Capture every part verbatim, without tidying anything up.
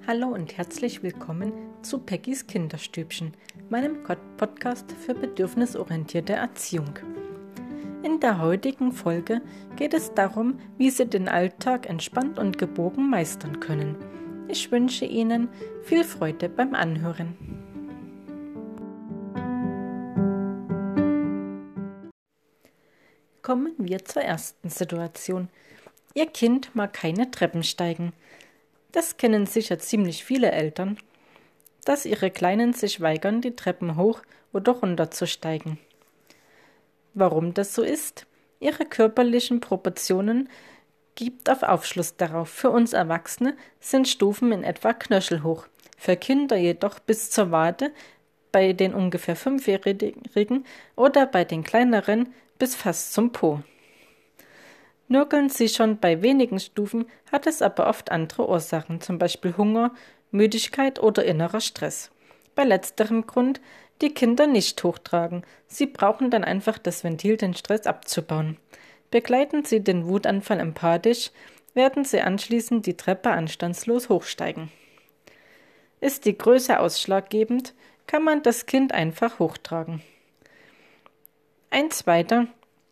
Hallo und herzlich willkommen zu Peggys Kinderstübchen, meinem Podcast für bedürfnisorientierte Erziehung. In der heutigen Folge geht es darum, wie Sie den Alltag entspannt und gebogen meistern können. Ich wünsche Ihnen viel Freude beim Anhören. Kommen wir zur ersten Situation. Ihr Kind mag keine Treppen steigen. Das kennen sicher ziemlich viele Eltern, dass ihre Kleinen sich weigern, die Treppen hoch oder runter zu steigen. Warum das so ist? Ihre körperlichen Proportionen gibt auf Aufschluss darauf. Für uns Erwachsene sind Stufen in etwa knöchelhoch, für Kinder jedoch bis zur Wade, bei den ungefähr Fünfjährigen oder bei den kleineren bis fast zum Po. Nörgeln sie schon bei wenigen Stufen, hat es aber oft andere Ursachen, zum Beispiel Hunger, Müdigkeit oder innerer Stress. Bei letzterem Grund die Kinder nicht hochtragen. Sie brauchen dann einfach das Ventil, den Stress abzubauen. Begleiten Sie den Wutanfall empathisch, werden Sie anschließend die Treppe anstandslos hochsteigen. Ist die Größe ausschlaggebend, kann man das Kind einfach hochtragen. Ein zweiter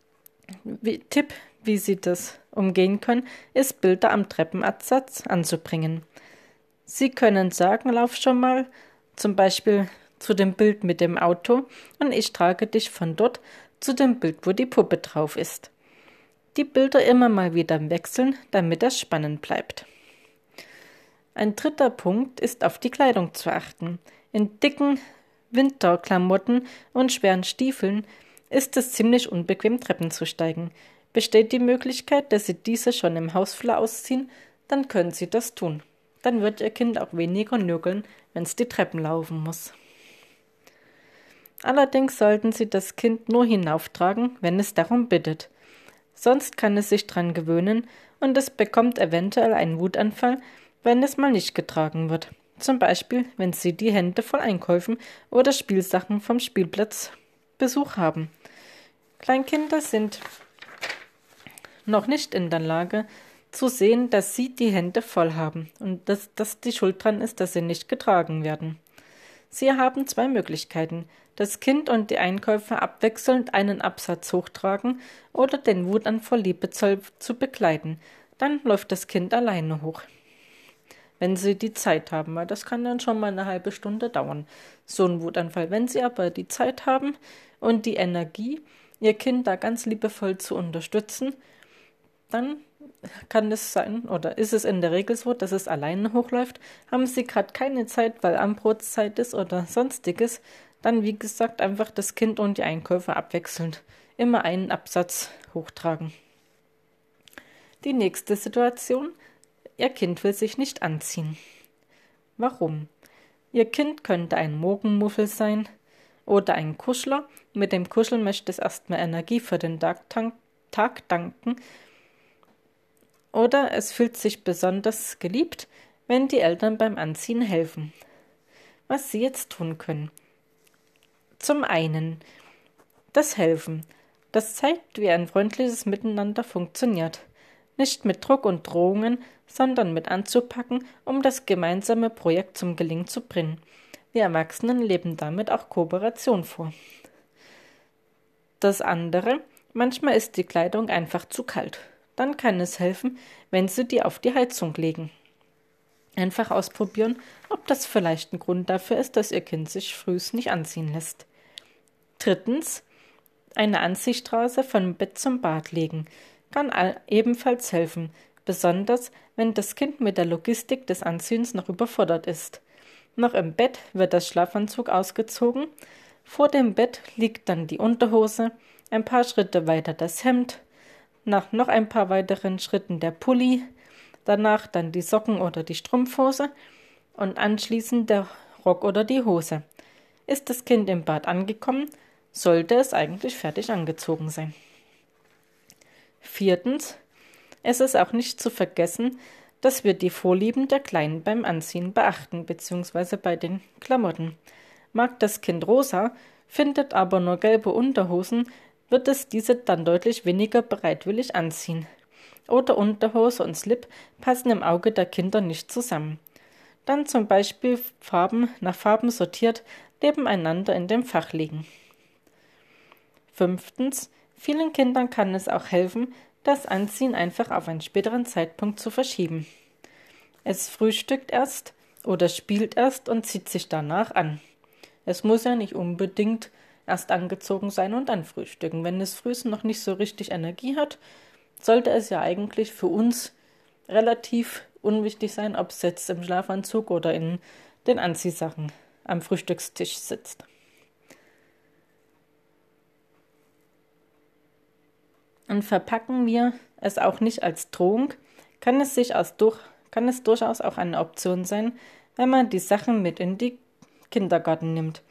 Tipp, wie Sie das umgehen können, ist Bilder am Treppenabsatz anzubringen. Sie können sagen, lauf schon mal, zum Beispiel zu dem Bild mit dem Auto und ich trage dich von dort zu dem Bild, wo die Puppe drauf ist. Die Bilder immer mal wieder wechseln, damit das spannend bleibt. Ein dritter Punkt ist, auf die Kleidung zu achten. In dicken Winterklamotten und schweren Stiefeln ist es ziemlich unbequem, Treppen zu steigen. Besteht die Möglichkeit, dass Sie diese schon im Hausflur ausziehen, dann können Sie das tun. Dann wird Ihr Kind auch weniger nörgeln, wenn es die Treppen laufen muss. Allerdings sollten Sie das Kind nur hinauftragen, wenn es darum bittet. Sonst kann es sich dran gewöhnen und es bekommt eventuell einen Wutanfall, wenn es mal nicht getragen wird. Zum Beispiel, wenn Sie die Hände voll Einkäufen oder Spielsachen vom Spielplatz Besuch haben. Kleinkinder sind noch nicht in der Lage zu sehen, dass sie die Hände voll haben und dass, dass die Schuld dran ist, dass sie nicht getragen werden. Sie haben zwei Möglichkeiten: das Kind und die Einkäufer abwechselnd einen Absatz hochtragen oder den Wutanfall liebevoll zu begleiten. Dann läuft das Kind alleine hoch, wenn Sie die Zeit haben, weil das kann dann schon mal eine halbe Stunde dauern, so ein Wutanfall. Wenn Sie aber die Zeit haben und die Energie, Ihr Kind da ganz liebevoll zu unterstützen, dann kann es sein, oder ist es in der Regel so, dass es alleine hochläuft. Haben Sie gerade keine Zeit, weil Anbrotzeit ist oder sonstiges, dann wie gesagt einfach das Kind und die Einkäufer abwechselnd immer einen Absatz hochtragen. Die nächste Situation: Ihr Kind will sich nicht anziehen. Warum? Ihr Kind könnte ein Morgenmuffel sein oder ein Kuschler. Mit dem Kuscheln möchte es erstmal Energie für den Tag, Tag danken. Oder es fühlt sich besonders geliebt, wenn die Eltern beim Anziehen helfen. Was Sie jetzt tun können. Zum einen das Helfen. Das zeigt, wie ein freundliches Miteinander funktioniert. Nicht mit Druck und Drohungen, sondern mit anzupacken, um das gemeinsame Projekt zum Gelingen zu bringen. Wir Erwachsenen leben damit auch Kooperation vor. Das andere: manchmal ist die Kleidung einfach zu kalt. Dann kann es helfen, wenn Sie die auf die Heizung legen. Einfach ausprobieren, ob das vielleicht ein Grund dafür ist, dass Ihr Kind sich frühs nicht anziehen lässt. Drittens: eine Anziehstraße vom Bett zum Bad legen. Kann ebenfalls helfen, besonders wenn das Kind mit der Logistik des Anziehens noch überfordert ist. Noch im Bett wird das Schlafanzug ausgezogen, vor dem Bett liegt dann die Unterhose, ein paar Schritte weiter das Hemd, nach noch ein paar weiteren Schritten der Pulli, danach dann die Socken oder die Strumpfhose und anschließend der Rock oder die Hose. Ist das Kind im Bad angekommen, sollte es eigentlich fertig angezogen sein. Viertens: Es ist auch nicht zu vergessen, dass wir die Vorlieben der Kleinen beim Anziehen beachten bzw. bei den Klamotten. Mag das Kind rosa, findet aber nur gelbe Unterhosen, wird es diese dann deutlich weniger bereitwillig anziehen. Oder Unterhose und Slip passen im Auge der Kinder nicht zusammen. dann zum Beispiel Farben nach Farben sortiert nebeneinander in dem Fach liegen. Fünftens. Vielen Kindern kann es auch helfen, das Anziehen einfach auf einen späteren Zeitpunkt zu verschieben. Es frühstückt erst oder spielt erst und zieht sich danach an. Es muss ja nicht unbedingt erst angezogen sein und dann frühstücken. Wenn es früh noch nicht so richtig Energie hat, sollte es ja eigentlich für uns relativ unwichtig sein, ob es jetzt im Schlafanzug oder in den Anziehsachen am Frühstückstisch sitzt. Und verpacken wir es auch nicht als Drohung, kann es, sich als durch, kann es durchaus auch eine Option sein, wenn man die Sachen mit in die Kindergarten nimmt.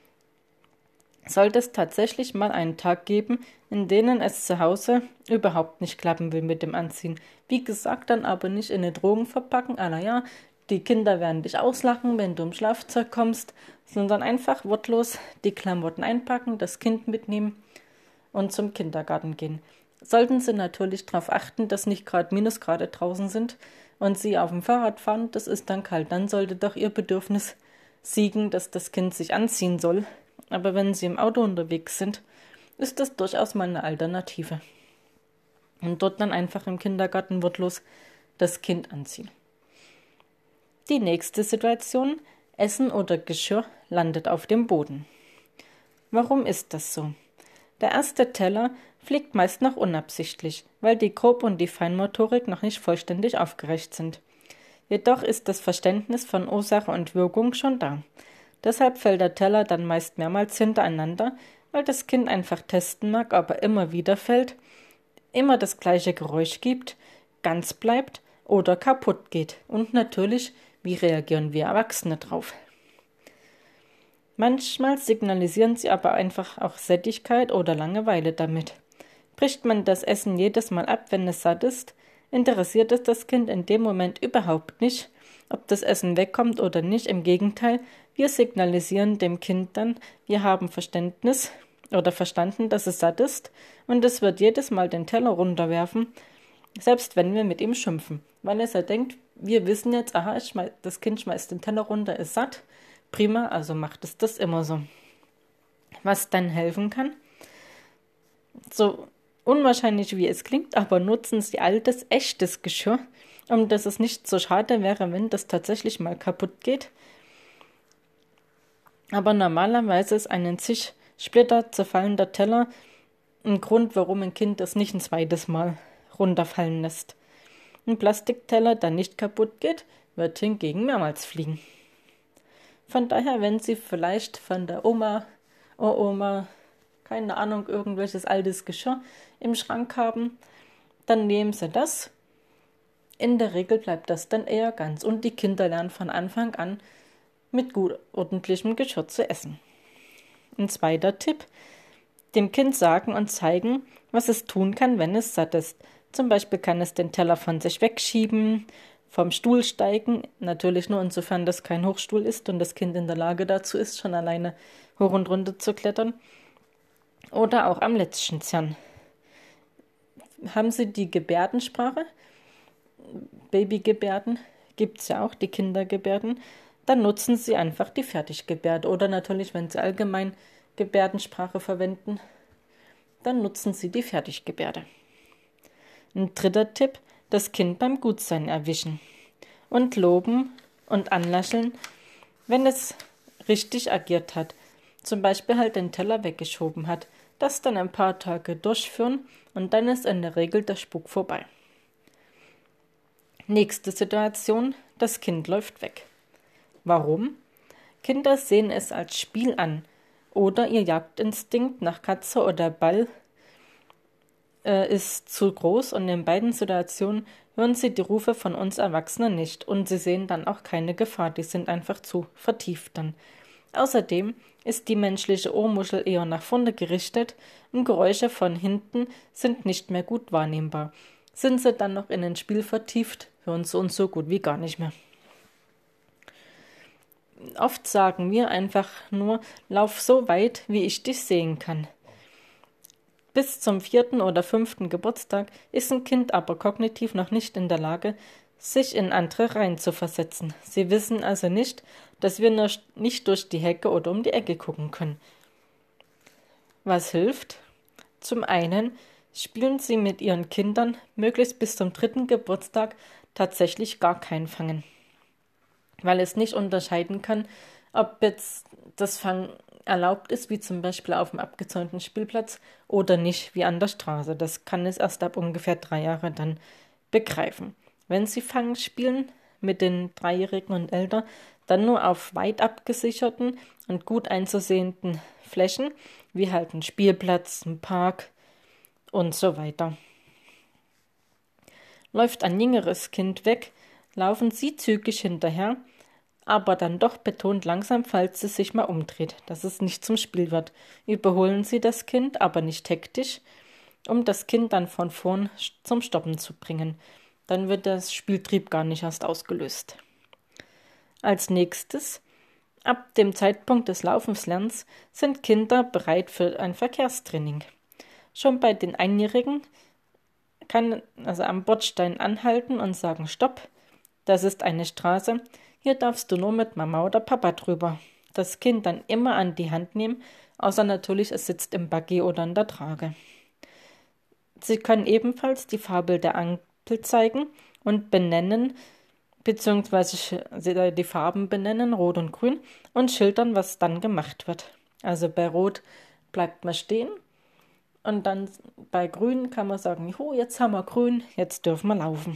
Sollte es tatsächlich mal einen Tag geben, in denen es zu Hause überhaupt nicht klappen will mit dem Anziehen. Wie gesagt, dann aber nicht in eine Drohung verpacken, ah ja, die Kinder werden dich auslachen, wenn du im Schlafzeug kommst, sondern einfach wortlos die Klamotten einpacken, das Kind mitnehmen und zum Kindergarten gehen. Sollten Sie natürlich darauf achten, dass nicht gerade Minusgrade draußen sind und Sie auf dem Fahrrad fahren, das ist dann kalt, dann sollte doch Ihr Bedürfnis siegen, dass das Kind sich anziehen soll. Aber wenn Sie im Auto unterwegs sind, ist das durchaus mal eine Alternative. Und dort dann einfach im Kindergarten wortlos das Kind anziehen. Die nächste Situation, Essen oder Geschirr landet auf dem Boden. Warum ist das so? Der erste Teller fliegt meist noch unabsichtlich, weil die Grob- und die Feinmotorik noch nicht vollständig aufgereift sind. Jedoch ist das Verständnis von Ursache und Wirkung schon da. Deshalb fällt der Teller dann meist mehrmals hintereinander, weil das Kind einfach testen mag, ob er immer wieder fällt, immer das gleiche Geräusch gibt, ganz bleibt oder kaputt geht. Und natürlich, wie reagieren wir Erwachsene drauf? Manchmal signalisieren sie aber einfach auch Sättigkeit oder Langeweile damit. Bricht man das Essen jedes Mal ab, wenn es satt ist, interessiert es das Kind in dem Moment überhaupt nicht, ob das Essen wegkommt oder nicht. Im Gegenteil, wir signalisieren dem Kind dann, wir haben Verständnis oder verstanden, dass es satt ist, und es wird jedes Mal den Teller runterwerfen, selbst wenn wir mit ihm schimpfen, weil es ja denkt, wir wissen jetzt, aha, ich schmeiß, das Kind schmeißt den Teller runter, ist satt, prima, also macht es das immer so. Was dann helfen kann, so unwahrscheinlich wie es klingt, aber nutzen Sie altes, echtes Geschirr, um dass es nicht so schade wäre, wenn das tatsächlich mal kaputt geht. Aber normalerweise ist ein in sich Splitter zerfallender Teller ein Grund, warum ein Kind das nicht ein zweites Mal runterfallen lässt. Ein Plastikteller, der nicht kaputt geht, wird hingegen mehrmals fliegen. Von daher, wenn Sie vielleicht von der Oma, oh Oma, keine Ahnung, irgendwelches altes Geschirr im Schrank haben, dann nehmen Sie das. In der Regel bleibt das dann eher ganz und die Kinder lernen von Anfang an mit gut ordentlichem Geschirr zu essen. Ein zweiter Tipp, dem Kind sagen und zeigen, was es tun kann, wenn es satt ist. Zum Beispiel kann es den Teller von sich wegschieben, vom Stuhl steigen, natürlich nur insofern das kein Hochstuhl ist und das Kind in der Lage dazu ist, schon alleine hoch und runter zu klettern. Oder auch am Lätzchen zerren. Haben Sie die Gebärdensprache? Babygebärden gibt es ja auch, die Kindergebärden. Dann nutzen Sie einfach die Fertiggebärde. Oder natürlich, wenn Sie allgemein Gebärdensprache verwenden, dann nutzen Sie die Fertiggebärde. Ein dritter Tipp, das Kind beim Gutsein erwischen und loben und anlächeln, wenn es richtig agiert hat. Zum Beispiel halt den Teller weggeschoben hat. Das dann ein paar Tage durchführen und dann ist in der Regel der Spuk vorbei. Nächste Situation, das Kind läuft weg. Warum? Kinder sehen es als Spiel an oder ihr Jagdinstinkt nach Katze oder Ball äh, ist zu groß und in beiden Situationen hören sie die Rufe von uns Erwachsenen nicht und sie sehen dann auch keine Gefahr, die sind einfach zu vertieft dann. Außerdem ist die menschliche Ohrmuschel eher nach vorne gerichtet und Geräusche von hinten sind nicht mehr gut wahrnehmbar. Sind sie dann noch in ein Spiel vertieft, hören sie uns so gut wie gar nicht mehr. Oft sagen wir einfach nur, lauf so weit, wie ich dich sehen kann. Bis zum vierten oder fünften Geburtstag ist ein Kind aber kognitiv noch nicht in der Lage, sich in andere reinzuversetzen. Sie wissen also nicht, dass wir nicht durch die Hecke oder um die Ecke gucken können. Was hilft? Zum einen spielen Sie mit Ihren Kindern möglichst bis zum dritten Geburtstag tatsächlich gar kein Fangen, weil es nicht unterscheiden kann, ob jetzt das Fangen erlaubt ist, wie zum Beispiel auf dem abgezäunten Spielplatz oder nicht, wie an der Straße. Das kann es erst ab ungefähr drei Jahren dann begreifen. Wenn Sie Fangen spielen mit den Dreijährigen und älter, dann nur auf weit abgesicherten und gut einzusehenden Flächen, wie halt ein Spielplatz, ein Park und so weiter. Läuft ein jüngeres Kind weg, laufen Sie zügig hinterher, aber dann doch betont langsam, falls es sich mal umdreht, dass es nicht zum Spiel wird. Überholen Sie das Kind, aber nicht hektisch, um das Kind dann von vorn zum Stoppen zu bringen. Dann wird das Spieltrieb gar nicht erst ausgelöst. Als nächstes, ab dem Zeitpunkt des Laufenslernens sind Kinder bereit für ein Verkehrstraining. Schon bei den Einjährigen kann also am Bordstein anhalten und sagen: Stopp, das ist eine Straße, hier darfst du nur mit Mama oder Papa drüber. Das Kind dann immer an die Hand nehmen, außer natürlich, es sitzt im Buggy oder in der Trage. Sie können ebenfalls die Farbe der Ampel zeigen und benennen, beziehungsweise die Farben benennen, Rot und Grün, und schildern, was dann gemacht wird. Also bei Rot bleibt man stehen und dann bei Grün kann man sagen: Jo, jetzt haben wir Grün, jetzt dürfen wir laufen.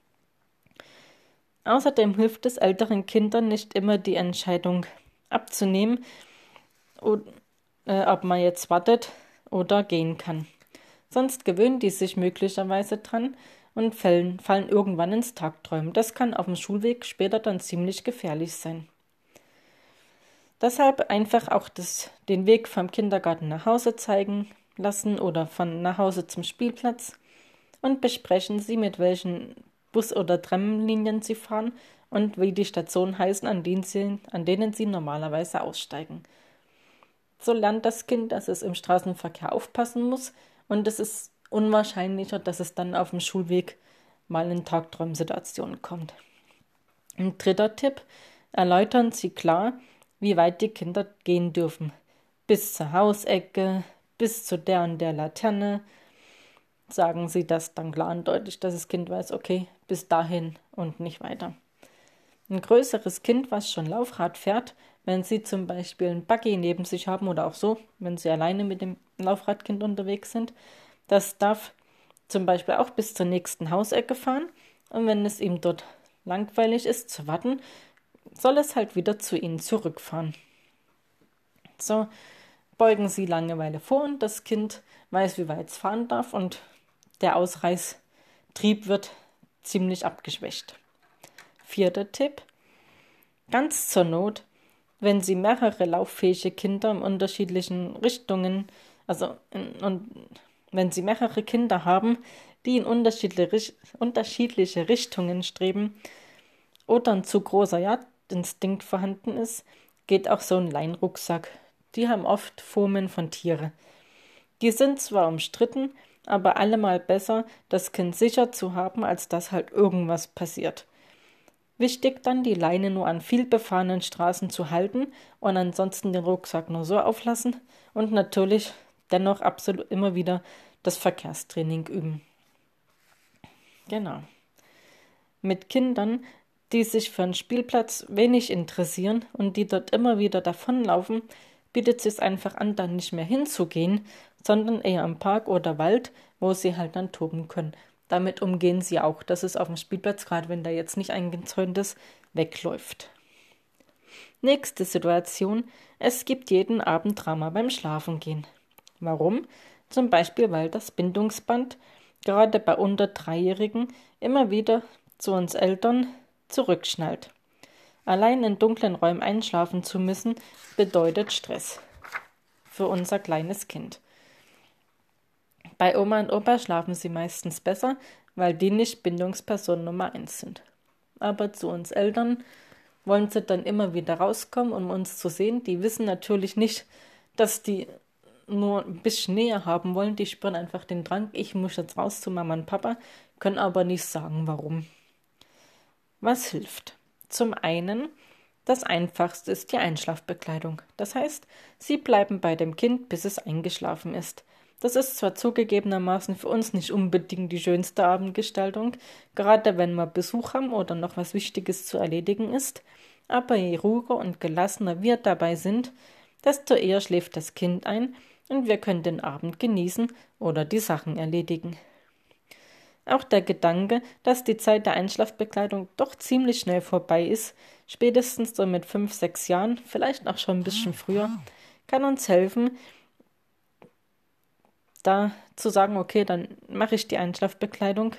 Außerdem hilft es älteren Kindern nicht immer, die Entscheidung abzunehmen, ob man jetzt wartet oder gehen kann. Sonst gewöhnen die sich möglicherweise dran und fallen, fallen irgendwann ins Tagträumen. Das kann auf dem Schulweg später dann ziemlich gefährlich sein. Deshalb einfach auch das, den Weg vom Kindergarten nach Hause zeigen lassen oder von nach Hause zum Spielplatz und besprechen Sie, mit welchen Bus- oder Tramlinien Sie fahren und wie die Stationen heißen, an denen Sie, an denen Sie normalerweise aussteigen. So lernt das Kind, dass es im Straßenverkehr aufpassen muss, und es ist unwahrscheinlicher, dass es dann auf dem Schulweg mal in Tagträumsituationen kommt. Ein dritter Tipp: Erläutern Sie klar, wie weit die Kinder gehen dürfen. Bis zur Hausecke, bis zu der und der Laterne. Sagen Sie das dann klar und deutlich, dass das Kind weiß, okay, bis dahin und nicht weiter. Ein größeres Kind, was schon Laufrad fährt, wenn Sie zum Beispiel ein Buggy neben sich haben oder auch so, wenn Sie alleine mit dem Laufradkind unterwegs sind, das darf zum Beispiel auch bis zur nächsten Hausecke fahren, und wenn es ihm dort langweilig ist zu warten, soll es halt wieder zu Ihnen zurückfahren. So beugen Sie Langeweile vor und das Kind weiß, wie weit es fahren darf, und der Ausreißtrieb wird ziemlich abgeschwächt. Vierter Tipp: Ganz zur Not, wenn Sie mehrere lauffähige Kinder in unterschiedlichen Richtungen, also in, und wenn Sie mehrere Kinder haben, die in unterschiedliche, unterschiedliche Richtungen streben oder ein zu großer Jagdinstinkt vorhanden ist, geht auch so ein Leinrucksack. Die haben oft Formen von Tiere. Die sind zwar umstritten, aber allemal besser, das Kind sicher zu haben, als dass halt irgendwas passiert. Wichtig dann, die Leine nur an viel befahrenen Straßen zu halten und ansonsten den Rucksack nur so auflassen und natürlich dennoch absolut immer wieder das Verkehrstraining üben. Genau. Mit Kindern, die sich für einen Spielplatz wenig interessieren und die dort immer wieder davonlaufen, bietet es sich einfach an, dann nicht mehr hinzugehen, sondern eher im Park oder Wald, wo sie halt dann toben können. Damit umgehen sie auch, dass es auf dem Spielplatz, gerade wenn der jetzt nicht eingezäunt ist, wegläuft. Nächste Situation: Es gibt jeden Abend Drama beim Schlafengehen. Warum? Zum Beispiel, weil das Bindungsband gerade bei unter Dreijährigen immer wieder zu uns Eltern zurückschnallt. Allein in dunklen Räumen einschlafen zu müssen, bedeutet Stress für unser kleines Kind. Bei Oma und Opa schlafen sie meistens besser, weil die nicht Bindungsperson Nummer eins sind. Aber zu uns Eltern wollen sie dann immer wieder rauskommen, um uns zu sehen. Die wissen natürlich nicht, dass die nur ein bisschen Nähe haben wollen. Die spüren einfach den Drang, ich muss jetzt raus zu Mama und Papa, können aber nicht sagen, warum. Was hilft? Zum einen, das Einfachste ist die Einschlafbekleidung. Das heißt, Sie bleiben bei dem Kind, bis es eingeschlafen ist. Das ist zwar zugegebenermaßen für uns nicht unbedingt die schönste Abendgestaltung, gerade wenn wir Besuch haben oder noch was Wichtiges zu erledigen ist, aber je ruhiger und gelassener wir dabei sind, desto eher schläft das Kind ein und wir können den Abend genießen oder die Sachen erledigen. Auch der Gedanke, dass die Zeit der Einschlafbekleidung doch ziemlich schnell vorbei ist, spätestens so mit fünf, sechs Jahren, vielleicht auch schon ein bisschen früher, kann uns helfen, da zu sagen, okay, dann mache ich die Einschlafbekleidung.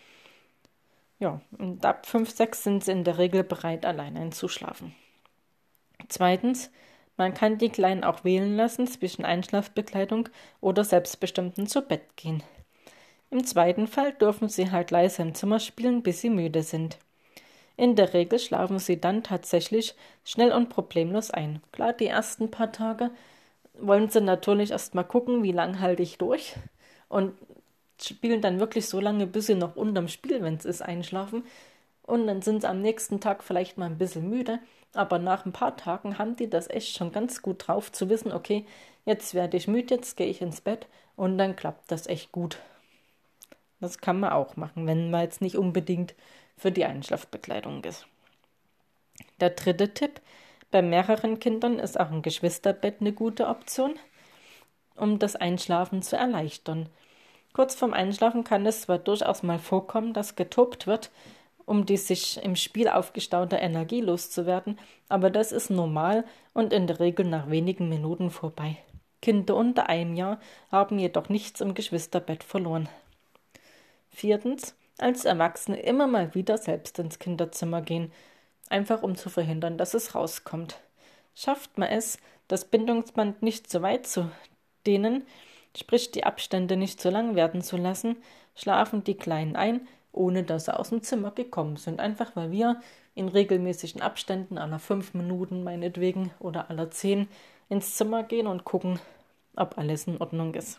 Ja, und ab fünf, sechs sind sie in der Regel bereit, allein einzuschlafen. Zweitens, man kann die Kleinen auch wählen lassen zwischen Einschlafbekleidung oder selbstbestimmten zu Bett gehen. Im zweiten Fall dürfen sie halt leise im Zimmer spielen, bis sie müde sind. In der Regel schlafen sie dann tatsächlich schnell und problemlos ein. Klar, die ersten paar Tage wollen sie natürlich erst mal gucken, wie lang halte ich durch und spielen dann wirklich so lange, bis sie noch unterm Spiel, wenn es ist, einschlafen. Und dann sind sie am nächsten Tag vielleicht mal ein bisschen müde, aber nach ein paar Tagen haben die das echt schon ganz gut drauf, zu wissen, okay, jetzt werde ich müde, jetzt gehe ich ins Bett und dann klappt das echt gut. Das kann man auch machen, wenn man jetzt nicht unbedingt für die Einschlafbekleidung ist. Der dritte Tipp: Bei mehreren Kindern ist auch ein Geschwisterbett eine gute Option, um das Einschlafen zu erleichtern. Kurz vorm Einschlafen kann es zwar durchaus mal vorkommen, dass getobt wird, um die sich im Spiel aufgestaute Energie loszuwerden, aber das ist normal und in der Regel nach wenigen Minuten vorbei. Kinder unter einem Jahr haben jedoch nichts im Geschwisterbett verloren. Viertens, als Erwachsene immer mal wieder selbst ins Kinderzimmer gehen, einfach um zu verhindern, dass es rauskommt. Schafft man es, das Bindungsband nicht zu weit zu dehnen, sprich die Abstände nicht zu lang werden zu lassen, schlafen die Kleinen ein, ohne dass sie aus dem Zimmer gekommen sind. Einfach weil wir in regelmäßigen Abständen aller fünf Minuten meinetwegen oder aller zehn ins Zimmer gehen und gucken, ob alles in Ordnung ist.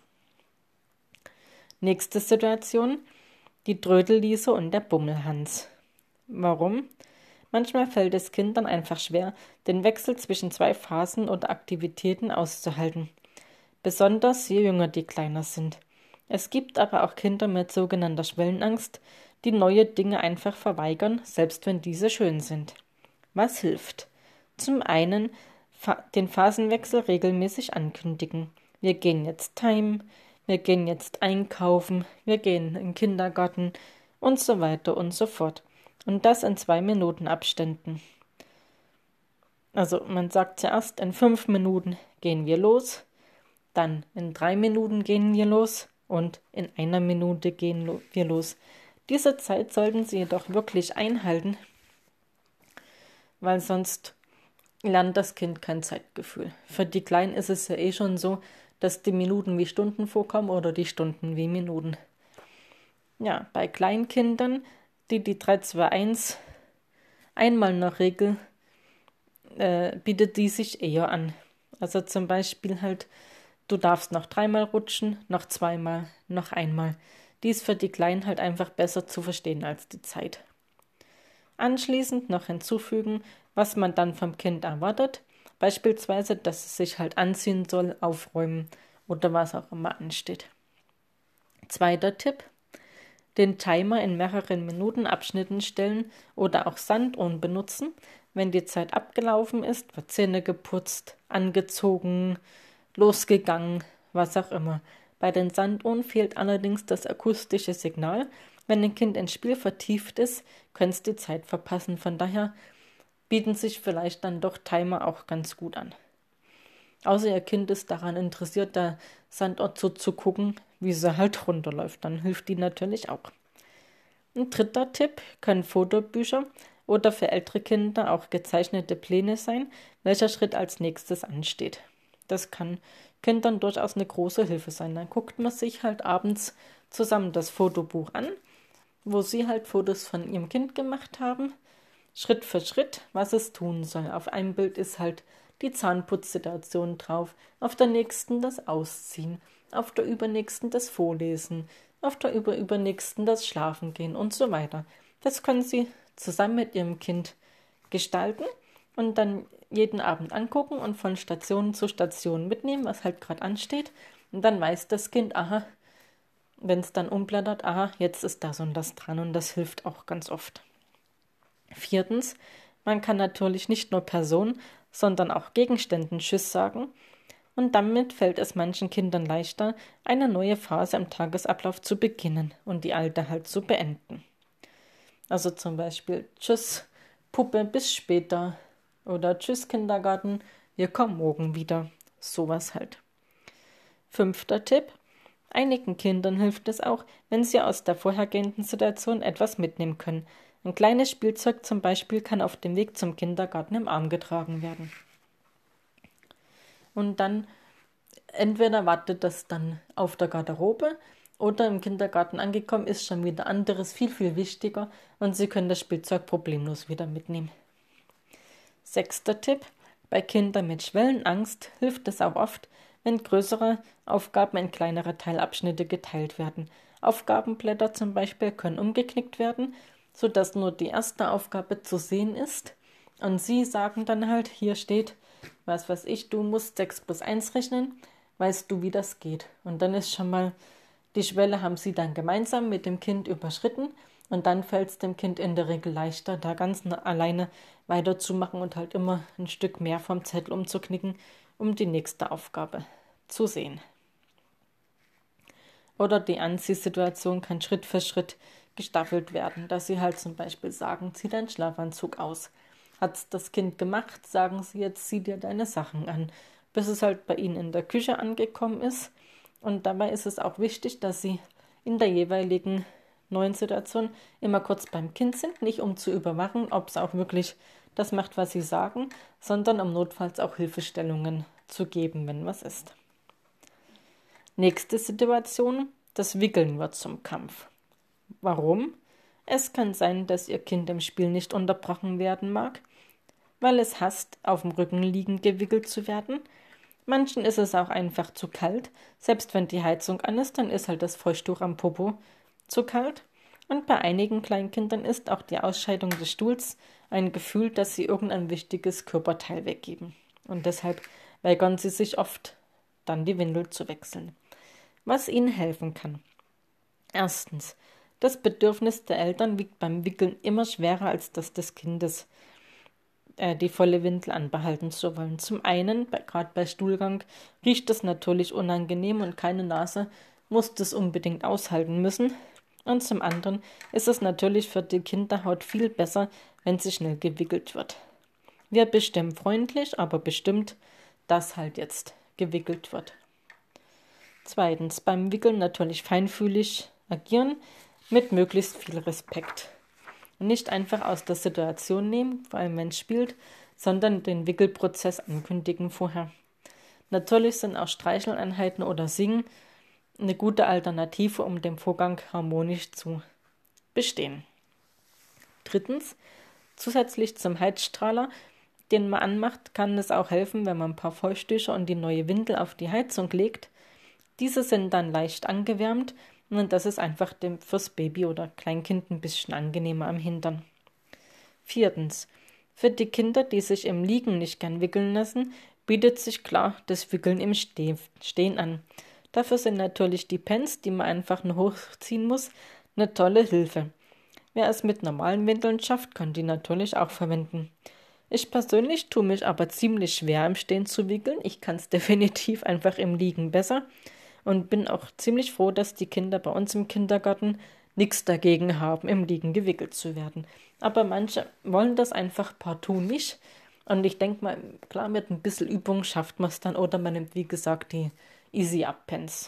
Nächste Situation: die Trödelliese und der Bummelhans. Warum? Manchmal fällt es Kindern einfach schwer, den Wechsel zwischen zwei Phasen oder Aktivitäten auszuhalten. Besonders je jünger die Kleiner sind. Es gibt aber auch Kinder mit sogenannter Schwellenangst, die neue Dinge einfach verweigern, selbst wenn diese schön sind. Was hilft? Zum einen den Phasenwechsel regelmäßig ankündigen. Wir gehen jetzt heim, wir gehen jetzt einkaufen, wir gehen in den Kindergarten und so weiter und so fort. Und das in zwei Minuten Abständen. Also man sagt zuerst, in fünf Minuten gehen wir los, dann in drei Minuten gehen wir los und in einer Minute gehen wir los. Diese Zeit sollten Sie jedoch wirklich einhalten, weil sonst lernt das Kind kein Zeitgefühl. Für die Kleinen ist es ja eh schon so, dass die Minuten wie Stunden vorkommen oder die Stunden wie Minuten. Ja, bei Kleinkindern, die die drei zwei eins einmal nach Regel äh, bietet die sich eher an. Also zum Beispiel halt, du darfst noch dreimal rutschen, noch zweimal, noch einmal. Die ist für die Kleinen halt einfach besser zu verstehen als die Zeit. Anschließend noch hinzufügen, was man dann vom Kind erwartet. Beispielsweise, dass es sich halt anziehen soll, aufräumen oder was auch immer ansteht. Zweiter Tipp: Den Timer in mehreren Minuten Abschnitten stellen oder auch Sanduhren benutzen. Wenn die Zeit abgelaufen ist, wird Zähne geputzt, angezogen, losgegangen, was auch immer. Bei den Sanduhren fehlt allerdings das akustische Signal. Wenn ein Kind ins Spiel vertieft ist, könnte es die Zeit verpassen. Von daher bieten sich vielleicht dann doch Timer auch ganz gut an. Außer Ihr Kind ist daran interessiert, der Sandort so zu gucken, wie sie halt runterläuft. Dann hilft die natürlich auch. Ein dritter Tipp können Fotobücher oder für ältere Kinder auch gezeichnete Pläne sein, welcher Schritt als nächstes ansteht. Das kann Kindern durchaus eine große Hilfe sein. Dann guckt man sich halt abends zusammen das Fotobuch an, wo sie halt Fotos von ihrem Kind gemacht haben, Schritt für Schritt, was es tun soll. Auf einem Bild ist halt die Zahnputzsituation drauf, auf der nächsten das Ausziehen, auf der übernächsten das Vorlesen, auf der überübernächsten das Schlafengehen und so weiter. Das können Sie zusammen mit ihrem Kind gestalten und dann jeden Abend angucken und von Station zu Station mitnehmen, was halt gerade ansteht. Und dann weiß das Kind, aha, wenn es dann umblättert, aha, jetzt ist das und das dran und das hilft auch ganz oft. Viertens, man kann natürlich nicht nur Personen, sondern auch Gegenständen Tschüss sagen und damit fällt es manchen Kindern leichter, eine neue Phase im Tagesablauf zu beginnen und die alte halt zu beenden. Also zum Beispiel Tschüss, Puppe, bis später oder Tschüss, Kindergarten, wir kommen morgen wieder. Sowas halt. Fünfter Tipp. Einigen Kindern hilft es auch, wenn sie aus der vorhergehenden Situation etwas mitnehmen können. Ein kleines Spielzeug zum Beispiel kann auf dem Weg zum Kindergarten im Arm getragen werden. Und dann entweder wartet das dann auf der Garderobe oder im Kindergarten angekommen ist schon wieder anderes, viel, viel wichtiger und Sie können das Spielzeug problemlos wieder mitnehmen. Sechster Tipp. Bei Kindern mit Schwellenangst hilft es auch oft, wenn größere Aufgaben in kleinere Teilabschnitte geteilt werden. Aufgabenblätter zum Beispiel können umgeknickt werden, sodass nur die erste Aufgabe zu sehen ist. Und Sie sagen dann halt, hier steht, was weiß ich, du musst sechs plus eins rechnen, weißt du, wie das geht. Und dann ist schon mal, die Schwelle haben Sie dann gemeinsam mit dem Kind überschritten und dann fällt es dem Kind in der Regel leichter, da ganz alleine weiterzumachen und halt immer ein Stück mehr vom Zettel umzuknicken, um die nächste Aufgabe zu sehen. Oder die Anziehsituation kann Schritt für Schritt gestaffelt werden, dass Sie halt zum Beispiel sagen, zieh deinen Schlafanzug aus. Hat das Kind gemacht, sagen Sie jetzt, zieh dir deine Sachen an, bis es halt bei Ihnen in der Küche angekommen ist. Und dabei ist es auch wichtig, dass Sie in der jeweiligen neuen Situation immer kurz beim Kind sind, nicht um zu überwachen, ob es auch wirklich das macht, was Sie sagen, sondern um notfalls auch Hilfestellungen zu geben, wenn was ist. Nächste Situation, das Wickeln wird zum Kampf. Warum? Es kann sein, dass Ihr Kind im Spiel nicht unterbrochen werden mag, weil es hasst, auf dem Rücken liegend gewickelt zu werden. Manchen ist es auch einfach zu kalt. Selbst wenn die Heizung an ist, dann ist halt das Feuchttuch am Popo zu kalt. Und bei einigen Kleinkindern ist auch die Ausscheidung des Stuhls ein Gefühl, dass sie irgendein wichtiges Körperteil weggeben. Und deshalb weigern sie sich oft, dann die Windel zu wechseln. Was ihnen helfen kann. Erstens, das Bedürfnis der Eltern wiegt beim Wickeln immer schwerer als das des Kindes, äh, die volle Windel anbehalten zu wollen. Zum einen, gerade bei Stuhlgang, riecht es natürlich unangenehm und keine Nase muss das unbedingt aushalten müssen. Und zum anderen ist es natürlich für die Kinderhaut viel besser, wenn sie schnell gewickelt wird. Wir bestimmen freundlich, aber bestimmt, dass halt jetzt gewickelt wird. Zweitens, beim Wickeln natürlich feinfühlig agieren, mit möglichst viel Respekt. Und nicht einfach aus der Situation nehmen, vor allem wenn es spielt, sondern den Wickelprozess ankündigen vorher. Natürlich sind auch Streicheleinheiten oder Singen eine gute Alternative, um den Vorgang harmonisch zu bestehen. Drittens, zusätzlich zum Heizstrahler, den man anmacht, kann es auch helfen, wenn man ein paar Feuchttücher und die neue Windel auf die Heizung legt. Diese sind dann leicht angewärmt und das ist einfach dem fürs Baby oder Kleinkind ein bisschen angenehmer am Hintern. Viertens, für die Kinder, die sich im Liegen nicht gern wickeln lassen, bietet sich klar das Wickeln im Stehen an. Dafür sind natürlich die Pens, die man einfach nur hochziehen muss, eine tolle Hilfe. Wer es mit normalen Windeln schafft, kann die natürlich auch verwenden. Ich persönlich tue mich aber ziemlich schwer im Stehen zu wickeln. Ich kann es definitiv einfach im Liegen besser und bin auch ziemlich froh, dass die Kinder bei uns im Kindergarten nichts dagegen haben, im Liegen gewickelt zu werden. Aber manche wollen das einfach partout nicht. Und ich denke mal, klar, mit ein bisschen Übung schafft man es dann. Oder man nimmt, wie gesagt, die Easy-Up-Pens,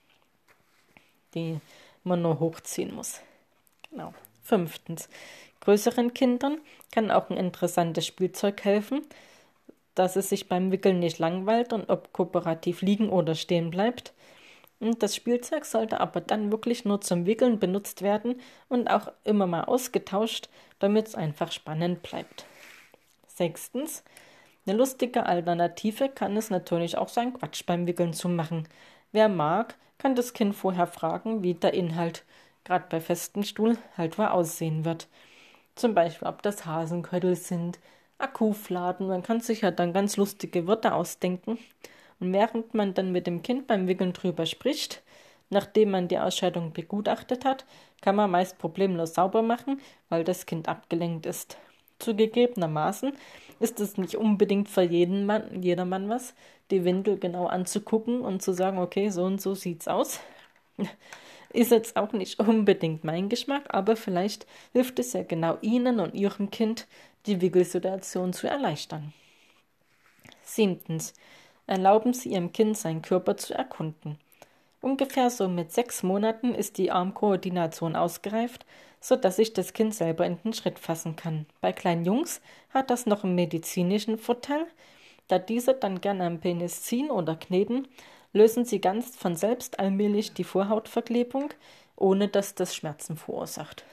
die man nur hochziehen muss. Genau. Fünftens. Größeren Kindern kann auch ein interessantes Spielzeug helfen, dass es sich beim Wickeln nicht langweilt und ob kooperativ liegen oder stehen bleibt. Und das Spielzeug sollte aber dann wirklich nur zum Wickeln benutzt werden und auch immer mal ausgetauscht, damit es einfach spannend bleibt. Sechstens. Eine lustige Alternative kann es natürlich auch sein, Quatsch beim Wickeln zu machen. Wer mag, kann das Kind vorher fragen, wie der Inhalt, gerade bei festem Stuhl, halt wohl aussehen wird. Zum Beispiel, ob das Hasenköttel sind, Akkufladen. Man kann sich ja dann ganz lustige Wörter ausdenken. Und während man dann mit dem Kind beim Wickeln drüber spricht, nachdem man die Ausscheidung begutachtet hat, kann man meist problemlos sauber machen, weil das Kind abgelenkt ist. Zugegebenermaßen ist es nicht unbedingt für jeden Mann, jedermann was, die Windel genau anzugucken und zu sagen, okay, so und so sieht's aus. Ist jetzt auch nicht unbedingt mein Geschmack, aber vielleicht hilft es ja genau Ihnen und Ihrem Kind, die Wickelsituation zu erleichtern. Siebtens. Erlauben Sie Ihrem Kind, seinen Körper zu erkunden. Ungefähr so mit sechs Monaten ist die Armkoordination ausgereift, sodass sich das Kind selber in den Schritt fassen kann. Bei kleinen Jungs hat das noch einen medizinischen Vorteil, da diese dann gerne am Penis ziehen oder kneten, lösen sie ganz von selbst allmählich die Vorhautverklebung, ohne dass das Schmerzen verursacht.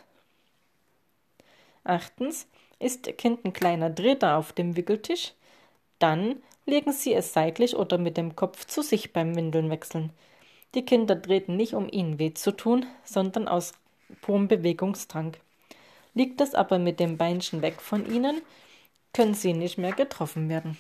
Achtens. Ist Ihr Kind ein kleiner Treter auf dem Wickeltisch? Dann legen Sie es seitlich oder mit dem Kopf zu sich beim Windeln wechseln. Die Kinder treten nicht, um ihnen weh zu tun, sondern aus purem Bewegungsdrang. Liegt es aber mit dem Beinchen weg von ihnen, können sie nicht mehr getroffen werden.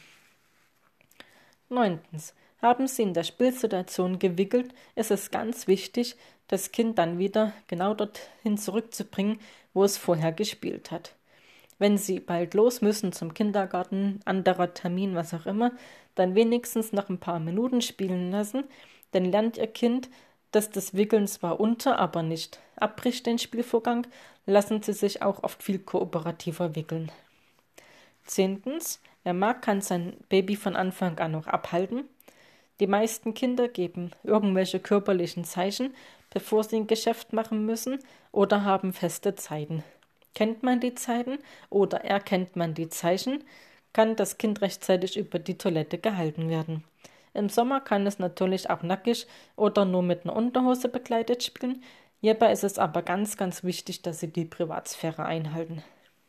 Neuntens. Haben Sie in der Spielsituation gewickelt, ist es ganz wichtig, das Kind dann wieder genau dorthin zurückzubringen, wo es vorher gespielt hat. Wenn Sie bald los müssen zum Kindergarten, anderer Termin, was auch immer, dann wenigstens noch ein paar Minuten spielen lassen, dann lernt Ihr Kind, dass das Wickeln zwar unter, aber nicht abbricht den Spielvorgang, lassen Sie sich auch oft viel kooperativer wickeln. Zehntens. Wer mag, kann sein Baby von Anfang an noch abhalten. Die meisten Kinder geben irgendwelche körperlichen Zeichen, bevor sie ein Geschäft machen müssen, oder haben feste Zeiten. Kennt man die Zeiten oder erkennt man die Zeichen, kann das Kind rechtzeitig über die Toilette gehalten werden. Im Sommer kann es natürlich auch nackig oder nur mit einer Unterhose bekleidet spielen. Hierbei ist es aber ganz, ganz wichtig, dass Sie die Privatsphäre einhalten.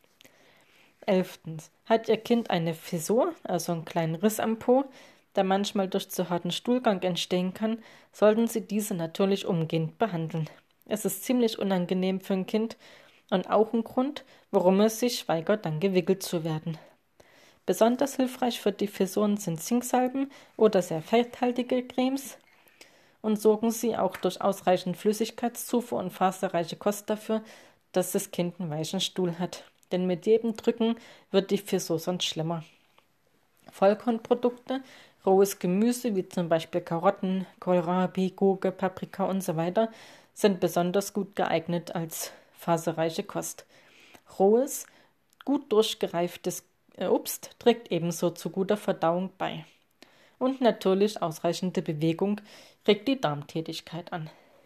Elftens. Hat Ihr Kind eine Fissur, also einen kleinen Riss am Po, der manchmal durch zu harten Stuhlgang entstehen kann, sollten Sie diese natürlich umgehend behandeln. Es ist ziemlich unangenehm für ein Kind und auch ein Grund, warum es sich weigert, dann gewickelt zu werden. Besonders hilfreich für die Fissuren sind Zinksalben oder sehr fetthaltige Cremes und sorgen Sie auch durch ausreichend Flüssigkeitszufuhr und faserreiche Kost dafür, dass das Kind einen weichen Stuhl hat. Denn mit jedem Drücken wird die Fissur sonst schlimmer. Vollkornprodukte, rohes Gemüse wie zum Beispiel Karotten, Kohlrabi, Gurke, Paprika und so weiter sind besonders gut geeignet als faserreiche Kost. Rohes, gut durchgereiftes Obst trägt ebenso zu guter Verdauung bei. Und natürlich ausreichende Bewegung regt die Darmtätigkeit an.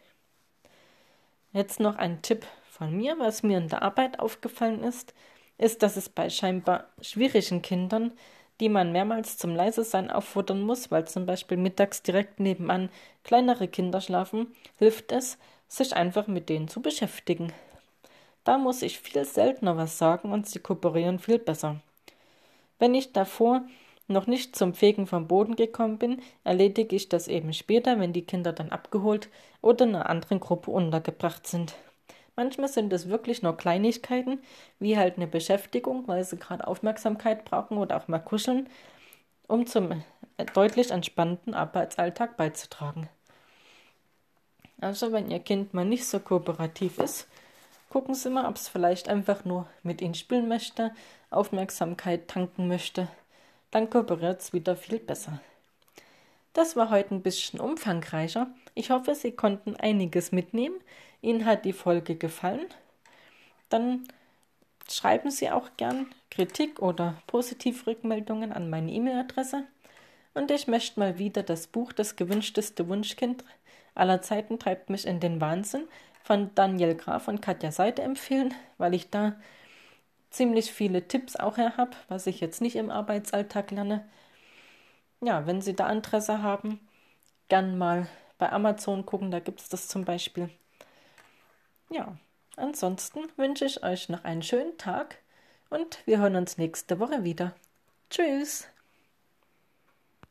Jetzt noch ein Tipp von mir, was mir in der Arbeit aufgefallen ist, ist, dass es bei scheinbar schwierigen Kindern, die man mehrmals zum Leisesein auffordern muss, weil zum Beispiel mittags direkt nebenan kleinere Kinder schlafen, hilft es, sich einfach mit denen zu beschäftigen. Da muss ich viel seltener was sagen und sie kooperieren viel besser. Wenn ich davor noch nicht zum Fegen vom Boden gekommen bin, erledige ich das eben später, wenn die Kinder dann abgeholt oder in einer anderen Gruppe untergebracht sind. Manchmal sind es wirklich nur Kleinigkeiten, wie halt eine Beschäftigung, weil sie gerade Aufmerksamkeit brauchen oder auch mal kuscheln, um zum deutlich entspannten Arbeitsalltag beizutragen. Also wenn Ihr Kind mal nicht so kooperativ ist, gucken Sie mal, ob es vielleicht einfach nur mit Ihnen spielen möchte, Aufmerksamkeit tanken möchte. Dann kooperiert es wieder viel besser. Das war heute ein bisschen umfangreicher. Ich hoffe, Sie konnten einiges mitnehmen. Ihnen hat die Folge gefallen. Dann schreiben Sie auch gern Kritik oder Positiv-Rückmeldungen an meine E-Mail-Adresse. Und ich möchte mal wieder das Buch Das gewünschteste Wunschkind aller Zeiten treibt mich in den Wahnsinn von Daniel Graf und Katja Seide empfehlen, weil ich da ziemlich viele Tipps auch her habe, was ich jetzt nicht im Arbeitsalltag lerne. Ja, wenn Sie da Interesse haben, gern mal bei Amazon gucken, da gibt es das zum Beispiel. Ja, ansonsten wünsche ich euch noch einen schönen Tag und wir hören uns nächste Woche wieder. Tschüss!